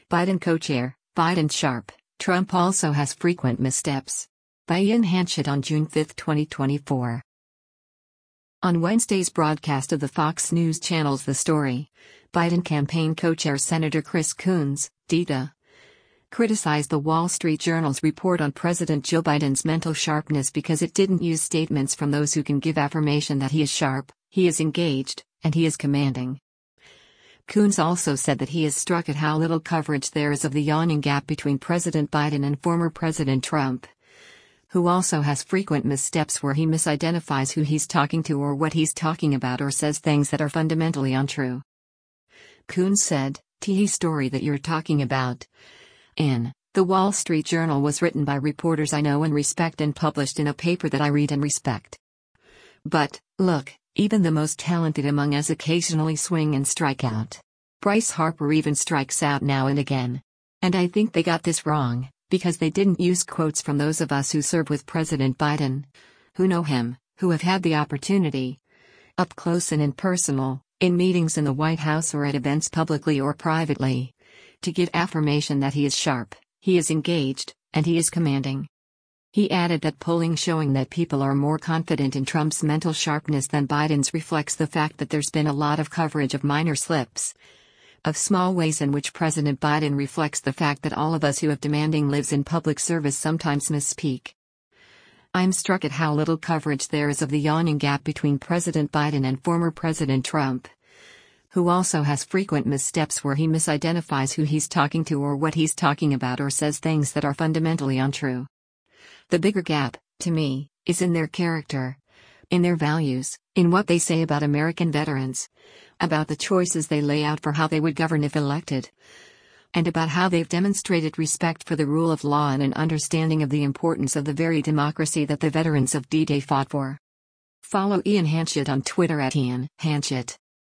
Biden co-chair, Biden sharp, Trump also has frequent missteps. By Ian Hanchett on June 5, 2024. On Wednesday's broadcast of the Fox News Channel's The Story, Biden campaign co-chair Senator Chris Coons, DTA, criticized the Wall Street Journal's report on President Joe Biden's mental sharpness because it didn't use statements from those who can give affirmation that he is sharp, he is engaged, and he is commanding. Coons also said that he is struck at how little coverage there is of the yawning gap between President Biden and former President Trump, who also has frequent missteps where he misidentifies who he's talking to or what he's talking about or says things that are fundamentally untrue. Coons said, "The story that you're talking about in The Wall Street Journal was written by reporters I know and respect and published in a paper that I read and respect. But, look, even the most talented among us occasionally swing and strike out. Bryce Harper even strikes out now and again. And I think they got this wrong, because they didn't use quotes from those of us who serve with President Biden, who know him, who have had the opportunity, up close and impersonal, in meetings in the White House or at events publicly or privately, to give affirmation that he is sharp, he is engaged, and he is commanding." He added that polling showing that people are more confident in Trump's mental sharpness than Biden's reflects the fact that there's been a lot of coverage of minor slips, of small ways in which President Biden reflects the fact that all of us who have demanding lives in public service sometimes misspeak. "I'm struck at how little coverage there is of the yawning gap between President Biden and former President Trump, who also has frequent missteps where he misidentifies who he's talking to or what he's talking about or says things that are fundamentally untrue. The bigger gap, to me, is in their character, in their values, in what they say about American veterans, about the choices they lay out for how they would govern if elected, and about how they've demonstrated respect for the rule of law and an understanding of the importance of the very democracy that the veterans of D-Day fought for." Follow Ian Hanchett on Twitter at Ian Hanchett.